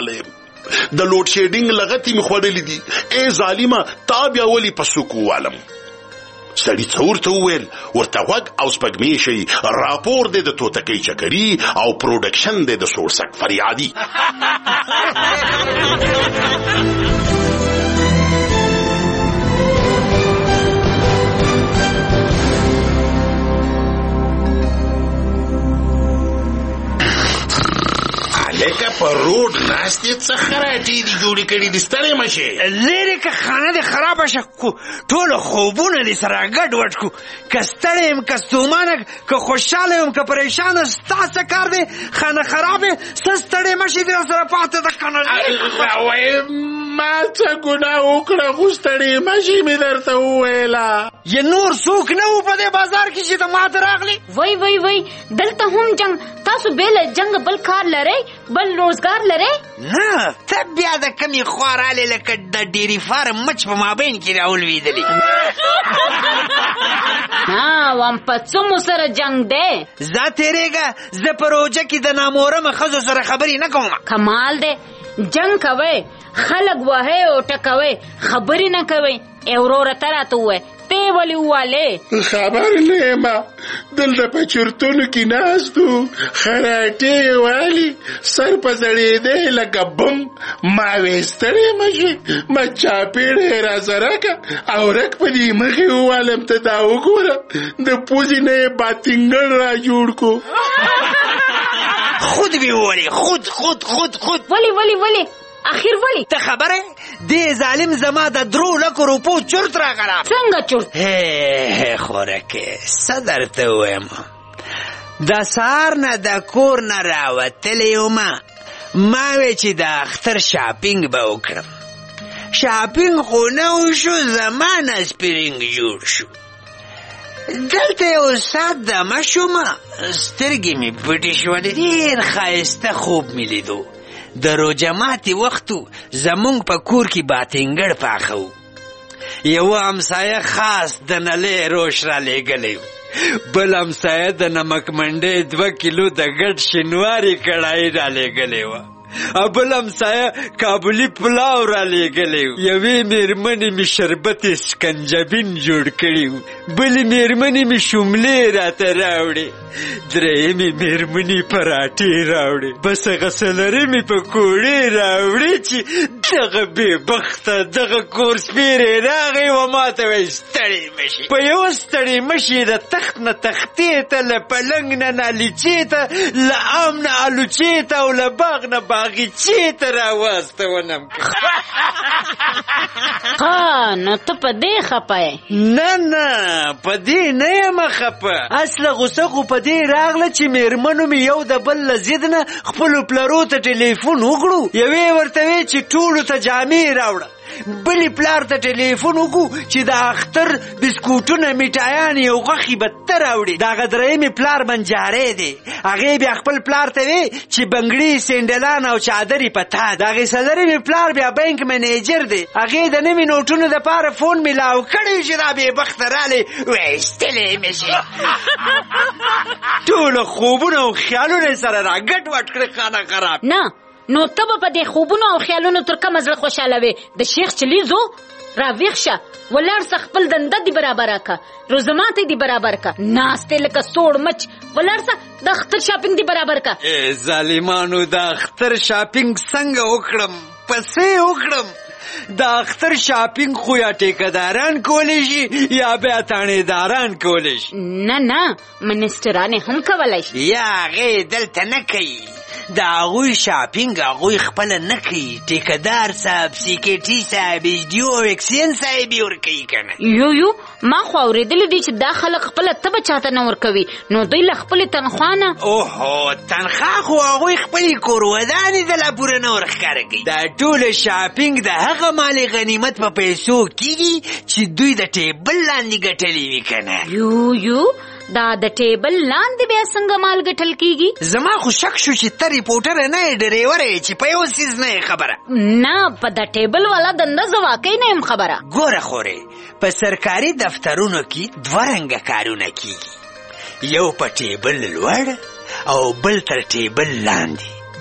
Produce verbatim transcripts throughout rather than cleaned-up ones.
خوشحاله یم. د لوډ شیډینګ لغتې مې خوړلې دي. ای ظالمه تا بیا ولې په سوک ووالم؟ سړي څه ورته وویل؟ ورته غوږ او سپږمې شي. راپور دی د توتکۍ چکري او پروډکشن دی د سورسک فریادي. لکه په روډ ناستې څه خراټې دي جوړې کړي دي، ستړی مه شې. لرې که خانه دې خرابه شه، ټوله خوبونه دې سره ګډ وډ کړو. که ستړی یم که ستومانه، که خوشحاله یم که پریشانه، ستا څه کار دی؟ خانه خرابې څه ستړی مه شې، دې راسره پاتې ده که نه. وایم ما څه ګناه وکړه خو ستړی مه شې مې درته وویله. یې نور څوک نه وو په دې بازار کې چې ته ماته راغلې؟ وای وای وای دلته هم جنگ. تاسو بې له جنګ بل کار لرئ، بل روزګار لرئ؟ نه، ته بیا د کمې خوا رالې لکه د ډېري فارم مچ په مابین کې راولوېدلې. ها وام په څه مو سره جنګ دی؟ زه تېرېږه، زه په روژه کې د نامورمه ښځو سره خبرې نه کوم. کمال دی، جنگ کوئ، خلک وهئ او ټکوئ، خبرې نه کوئ. ای وروره ته راته ووایه ته یې ولې ووالې؟ خبر نه یم، دلته په چرتونو کې ناست وو، خراټې یې والي، سر په زړېدی لکه بم. ما وې ستړی مه شې، ما چاپېړه یې راسره که او رک په دې مخې ووالم. ته دا وګوره د پوزې نه یې باتینګړ را جوړ کو. خود مې ووالې، خود خود خود خود. ولې ولې ولې اخیر ولی؟ ته خبره دې ظالم زما د درو لکو روپو چرت راغله. څنګه چرت؟ هی خورکې څه درته ووایم، د سهار نه د کور نه راوتلی ومه، ما وی چې د اختر شاپینګ به وکړم. شاپینګ خو نه وشو، زما نه سپرینګ جوړ شو. دلته یو ساعت دمه شومه، سترګې مې پټې شولې. ډېر ښایسته خوب مې لیدو. د روژه ماتې وختو زمونږ په کور کې باتینګړ پاخه و. یوه همسایه خاص د نلۍ روش را لېږلی و، بل همسایه د نمک منډۍ دوه کیلو د ګډ شینواري کړایي را لېږلی وه، او بل همسایه کابلي پلاو را لېږلی و. یوې مېرمنې مې شربت سکنجبین جوړ کړي و، بلې مېرمنې مې شوملې راته راوړې، درېیمې مېرمنې پراټې راوړې، بس هغه څلورمې پکوړې راوړې چې دغه بېبخته دغه کورسپیرې راغی و ما ته وایي ستړی مه شي. په یوه ستړی مه شي د تخت نه تختې ته، له پلنګ نه نالیچې ته، له ام نه الوچې ته او له باغ نه باغچې ته راواستونم. ها نو ته په دې خفه یې؟ نه نه په دې نه یم خفه، اصله غوسه خو په دې راغله چې مېرمنو مې یو د بل له ضد نه خپلو پلرو ته ټلیفون وکړو. یوې ورته وې چې ټولو ته جامې راوړه، بلې پلار ته ټلیفون وکړو چې د اختر بسکوټونه میټایانې او غوښې به ته راوړي. د هغه درېیمې پلار بنجاری دی، هغې بیا خپل پلار ته وې چې بنګړي سینډلان او چادرې په تا. د هغې څلورمې پلار بیا بینک منیجر دی، هغې د نوي نوټونو دپاره فون میلاو کړی چې دا بېبخته رالی ویستلی مې شي. ټوله خوبونه او خیالونه یې سره را ګډ وډ کړې. خانه خراب نه نو ته به په دې خوبونو او خیالونو تر کومه زړه خوشحاله وې؟ د شیخ چلیزو راویښ شه، ولاړ څه خپل دنده دې برابره که، روزماتې دې برابر که، ناستې لکه سوړ مچ. ولاړ څه د اختر شاپینګ دې برابر که. ای ظالمانو د اختر شاپینګ څنګه وکړم؟ پسې وکړم. د اختر شاپینګ خو یا ټیکهداران کولی شي یا بیا تاڼېداران کولی شي. نه نه منسټرانې هم کولی شي. یا هغې دلته نه کوي، د هغوی شاپینګ هغوی خپله نه کوي، ټیکهدار صاحب، سیکیټي صاحب، ایچ ډي او اکسین صاحب یې ورکوي که نه. یو یو ما خو اورېدلی دي چې دا خلک خپله تبه چاته نه ورکوي، نو دوی له خپلې تنخوا نه. اوهو تنخوا خو هغوی خپلې کورودانې د لا پوره نه ورښکاره کوي. دا ټوله شاپینګ د هغه مال غنیمت په پیسو کېږي چې دوی د ټیبل لاندې ګټلې وي که نه. یو یو دا د ټیبل لاندې بیا څنګه مال ګټل کېږي؟ زما خو شک شو چې ته ریپورټره نه یې، ډریوره یې چې په یو څیز نه یې خبره. نه په د ټیبل والا دنده زه واقعي نه یم خبره. ګوره خورې په سرکاري دفترونو کې دوه رنګه کارونه کېږي، یو په ټیبل لوړ او بل تر ټیبل لاندې.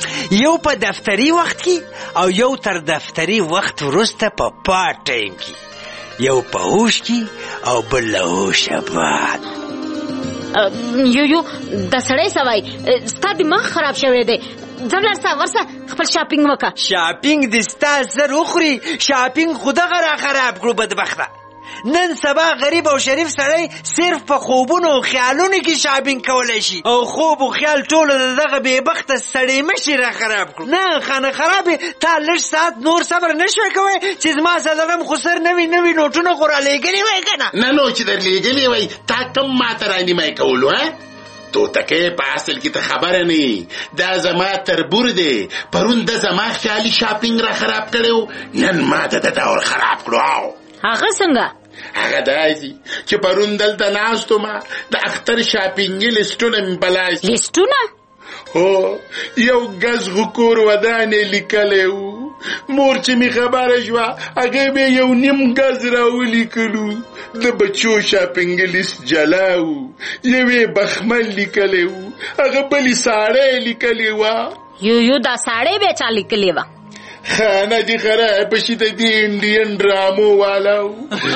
یو په دفتري وخت کې او یو تر دفتري وخت وروسته په پارت ټایم کې، یو په هوش کې او بل له هوشه بعد. یو یو د سړی سوای ستا دماغ خراب شوی دی، ځه ورسه ورسه خپل شاپینګ وکړه. شاپینګ دې ستا سر وخوري، شاپینګ خو دغه را خراب کړو بدبخته. نن سبا غریب او شریف سړی صرف په خوبونو او خیالونو کې شاپینګ کولی شي، او خوب او خیال ټوله د دغه بېبخته سړی مشي را خراب کړو. نه خانه خرابې، تا لږ ساعت نور صبر نه شوی کوی چې زما څلورم خو سر نوي نوي نوټونه خو را لېږلي وای که نه؟ نه نو چې در لېږلي وای تا کم ماته رانیمای کولو ها؟ توتکې په اصل کې ته خبره نه، دا زما تربور دی. پرون د زما خیالي شاپینګ را خراب کړی، نن ماته د ډول خراب کړو. هغه څنګه؟ هغه داسې چې پرون دلته ناست وم، د اختر شاپینګي لیسټونه مې په لاس. لیسټونه؟ هو، یو ګز غکور ودانې لیکلی و. مور چې مې خبره شوه هغې بیا یو نیم ګز راولیکلو. د بچو شاپینګي لیست جلا و، یوې بخمل لیکلی و، هغه بلې ساړی لیکلی وه. یو یو دا ساړی بیا چا لیکلې وه؟ خانه دې خرابه شي د دې انډین ډرامو والاو.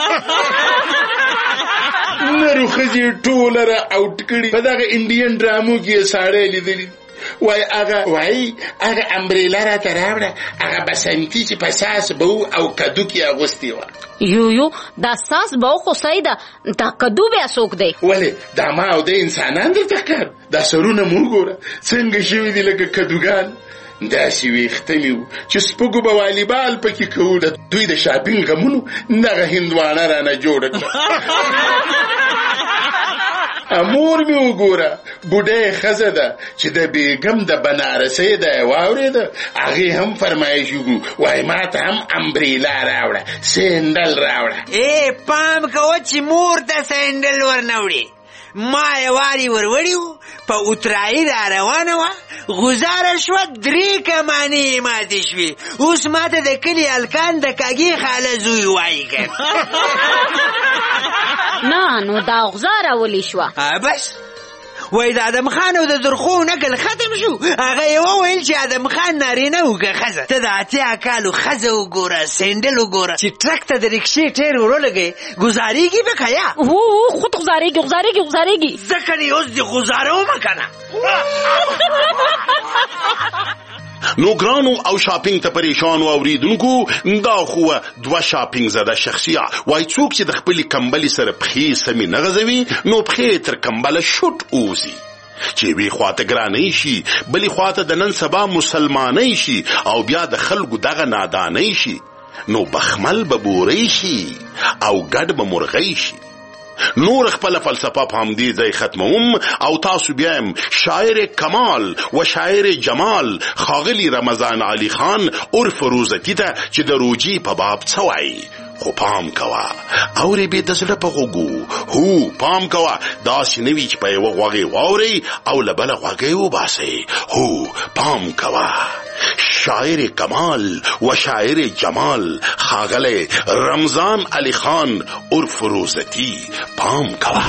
نرو ښځې ټوله را اوټ کړي. په دغه انډین ډرامو کې یې ساړی لیدلي. وای هغه وای هغه امبریلا راته راوړه، هغه بسنتي چې په ساس به و او کدو کې اغوستې وه. یو یو دا ساس به و خو صحیح ده، دا کدو بیا څوک دی؟ ولې دا ما او د انسانان درته ښکار؟ دا سرونه مو وګوره څنګه شوي دي لکه کدوګان. داسې ویښتلي وو چې سپږو به والیبال پکې کوو. د دوی د شاپینګ غمونو دغه هندوانه رانه جوړه کړه. امور مې وګوره بوډۍ ښځه ده چې د بیګم د بنارسۍ ده یې واورېده، هغې هم فرمایش وکړو وایي ما ته هم امبریلا راوړه، سینډل راوړه. ای پام کوه چې مور ته سینډل ورنه وړي. ما یې واري وروړي وو، په اترایي را روانه وه، غزاره شوه درې کمانې یې ماتې شوې. اوس ما ته د کلي هلکان د کاږې خاله زوی وایي که نه نو دا غزاره ولې شوه؟ بس وای د ادم خان او د درخو نکل ختم شو. هغه یې وویل چې ادم خان نارینه و که ښځه. ته د اتیا کالو ښځه وګوره، سینډل وګوره، چې ټرک ته د رکشې ټیر ورولګئ ګزارېږي به که یا؟ هو هو خود غزارېږي غزارېږي غزارېږي. ځکه دې اوس دې غزارومه که نه. نو ګرانو او شاپینګ ته پریشانو اوریدونکو، دا خو دوه شاپینګ زده شخصیه. وای څوک چې د خپلې کمبلې سره پښې سمې نه غځوي نو پښې تر کمبله شوټ اوزي، چې یوې خواته ګرانۍ شي بلې خواته د نن سبا مسلمانۍ شي او بیا د خلکو دغه نادانۍ شي، نو بخمل به بورۍ شي او ګډ به مرغۍ شي. نور خپل فلسفه په همدې ځای ختموم او تاسو بیا هم شاعر کمال و شاعر جمال ښاغلي رمضان علي خان عرف روزتي ته چې د روجي په باب څه وایي. خو پام کوه اورې بې د زړه په غوږو، هو پام کوه داسې نه وي چې په یوه غوږې واورئ او له بله غوږې وباسئ. هو پام کوه شاعر کمال و شاعر جمال ښاغلی رمضان علي خان عرف روزتي، پام کوه.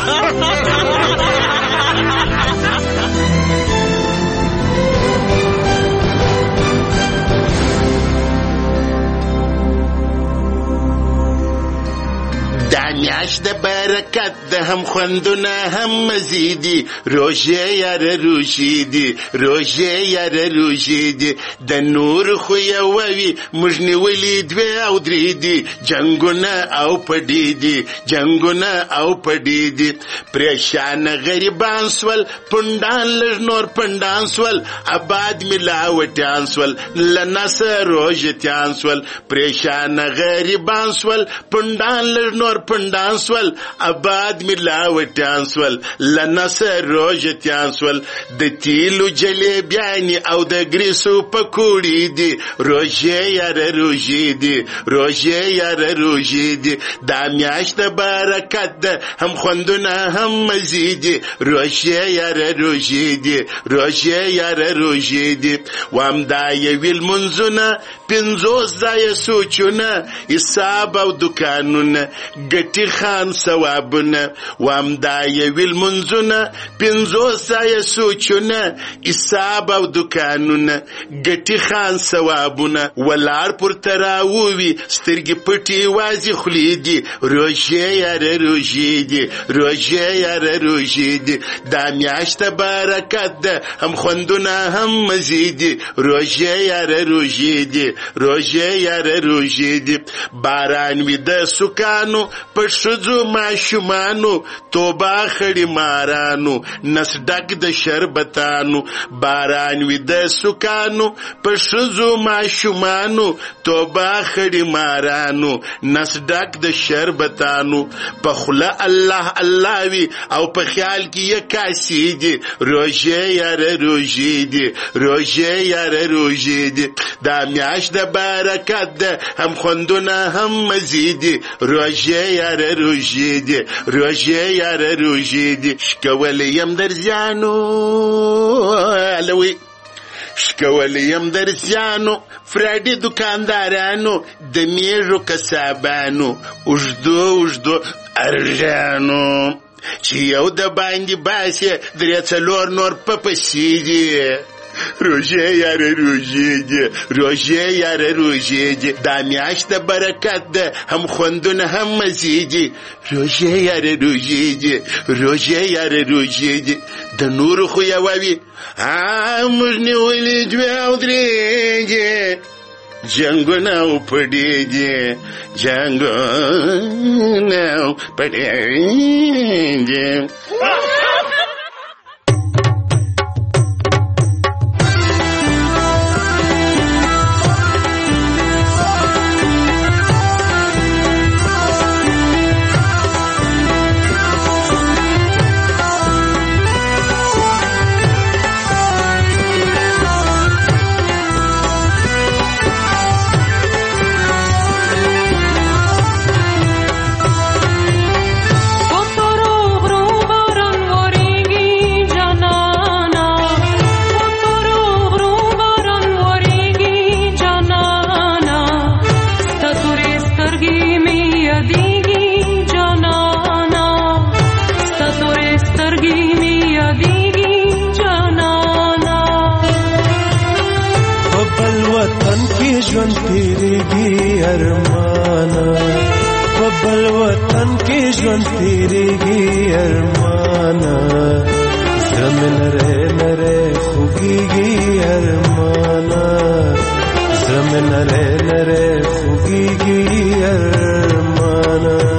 دا میاشت د برکت ده، هم خوندونه هم مزې دي، روژې یاره روژې دي، روژې یاره روژې دي. د نور خو یوه وي موږ نیولي دوې او درې دي، جنګونه او پډې دي، جنګونه او پډې دي. پریشانه غریبان سول، پنډان لږ نور پنډان سول، آباد ملاوټیان سول، له نسه روژتیان سول. پریشانه غریبان سول، پنډان لږ نور پندان سول، آباد ملاوټیان سول، لنسه روژتیان سول. د تیلو جلیبیانې او د ګریسو پکوړې دي، روژې یاره روژې دي، روژې یاره روژې دي. دا میاشت د برکت ده، هم خوندونه هم مزې دي، روژې یاره روژې دي، روژې یاره روژې دي. وامدا یوي لمونځونه، پنځوس ځایه سوچونه، حساب او دکانونه، ګټي خان سوال ثوابونه وامدا یې لمونځونه پنځوس سایه سوچونه حساب او دکانونه ګټي خان ثوابونه ولاړ پر تراوي سترګې پټي وازي خولې دي روژې یاره روژې دي روژې یاره روژې دي دا میاشت برکت ده هم خوندونه هم مزې دي روژې یاره روژې دي روژې یاره روژې دي باران وي د سکانو په ښځو ماشومانو توبه خړې مارانو نس ډک د شربتانو باران وي د سکانو په ښځو ماشومانو توبه خړې مارانو نس ډک د شربتانو په خوله الله الله وي او په خیال کې یې کاسې دي روژې یاره روژې دي روژې یاره روژې دي دا میاشت د برکت ده هم خوندونه هم مزې دي روژې یاره روژې دي روژې یاره روژې دي شکولی یم در زیانو الوی شکولی یم در زیانو فرادي دکاندارانو د میږو کسابانو اوږدو اوږدو ارژانو چې یو د باندې باسي درې څلور نور په پسې دي روژې یاره روژې دي روژې یاره روژې دي دا میاشت د برکت ده هم خوندونه هم مزې دي روژې یاره روژې دي روژې یاره روژې دي د نورو خو یوه وي موږ نیولې دوې او درې دي جنگونه او پړې دي جنگونه او پړې دي ژوند تیریږي ارمانه په بل وطن کې ژوند تیریږي ارمانه زړه مې نری نری خوږیږي ارمانه زړه مې نری نری خوږیږي ارمانه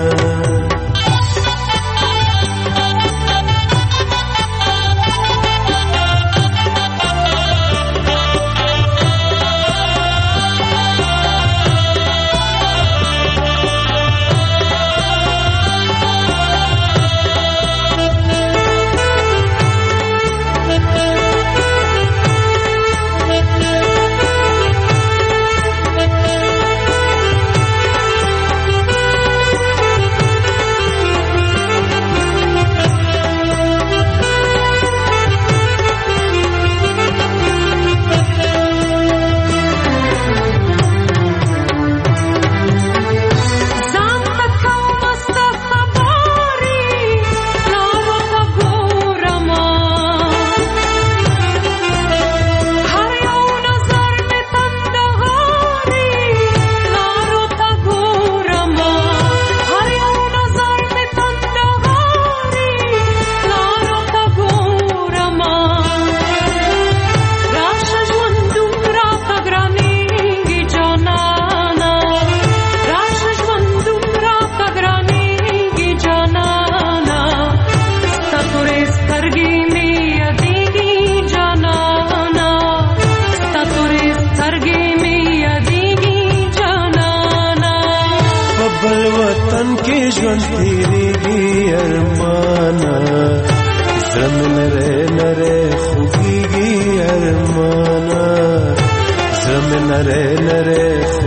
ژوند تیریږي ارمانه زړه مې نری نری خوږیږي ارمانه زړه مې نری نری